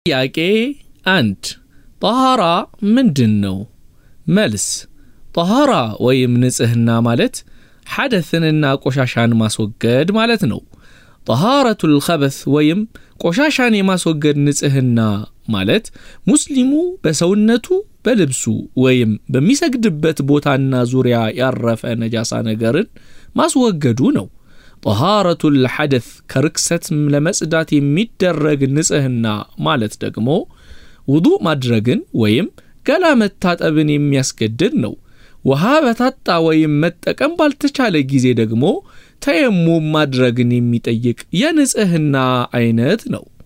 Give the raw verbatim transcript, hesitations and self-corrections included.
ጥያቄ አንድ ጠሃራ ምንድነው? መልስ ጠሃራ ወይም ንጽህና ማለት ሐደስንና ቆሻሻን ማስወገድ ማለት ነው። ጠሃረቱል ኸበስ ወይም ቆሻሻን የማስወገድ ንጽህና ማለት ሙስሊሙ በሰውነቱ በልብሱ ወይም በሚሰግድበት ቦታና ዙሪያ ያረፈ ነጃሳ ነገርን ማስወገዱ ነው። ጠሃረቱል ሐደስ ከርክሰት ለመጽዳት የሚደረግ ንጽህና ማለት ደግሞ ውዱእ ማድረግን ወይም ገላ መታጠብን የሚያስገድድ ነው። ውሃ በታጣ ወይም መጠቀም ባልተቻለ ጊዜ ደግሞ ተየሙም ማድረግን የሚጠይቅ የንጽህና አይነት ነው።